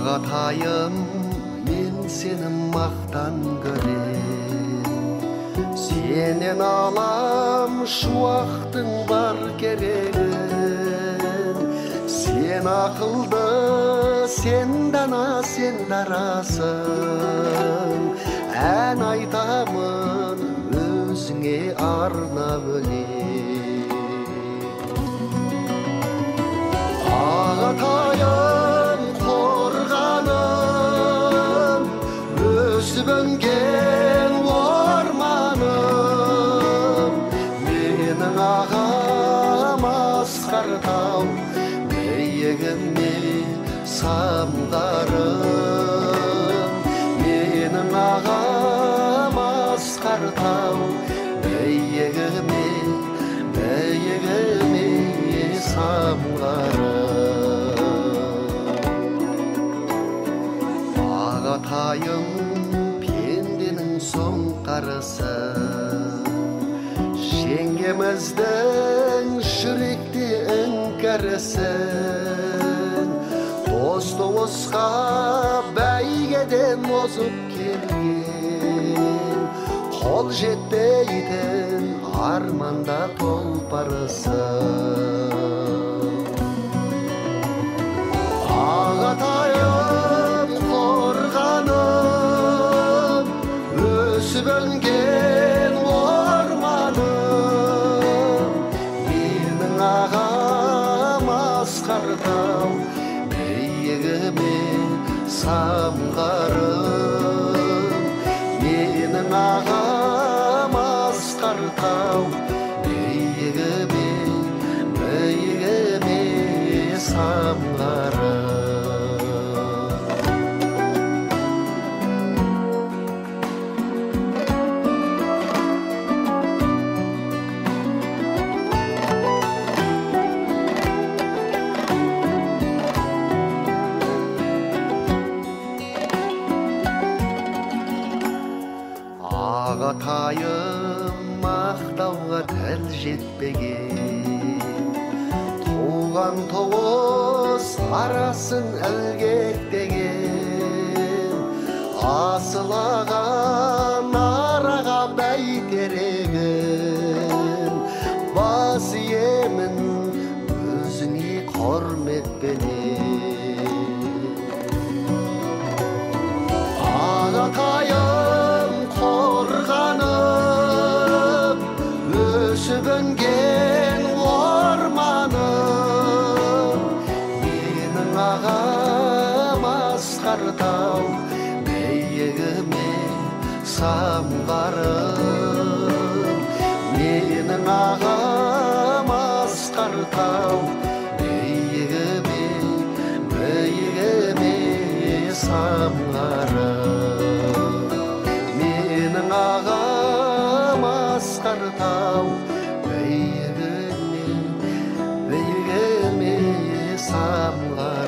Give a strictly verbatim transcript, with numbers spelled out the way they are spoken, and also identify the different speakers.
Speaker 1: Ағатайым, мен сені мақтан көрем, сенен алам шуақтың бар керегін. Сен ақылды, сен дана, сен дарасың, ән айтамын өзіңе арнап өлең. Ағатайым, қорғаным, өсіп өнген орманым, менің ағам асқар тау, биігіме самғарым. Менің ағам асқар тау, биігіме, биігіме самғарым. Ағатайым, пенденің соңқарысы, жеңгеміздің жүректе іңкәрісін. Дос туысқа бәйгеден озып келген, қол жетпейтін арманда толпарысың. Ағатайым, қорғаным, өсіп өнген орманым, менің ағам асқар тау, биігіме самғарым. Менің ағам асқар тау, биігіме, биігіме самғарым. Ағатайым, мақтауға тіл жетпеген, туған туыс арасын ілгектеген. Асылаған араға бәйтерегін, бас иемін өзіңе құрметпенен. Ағатайым, қорғаным, өсіп өнген орманым, менің ағам асқар тау, биігіме самғарым. Менің ағам асқар тау, биігіме, биігіме самғарым. Менің ағам асқар тау, биігіме, биігіме самғарым.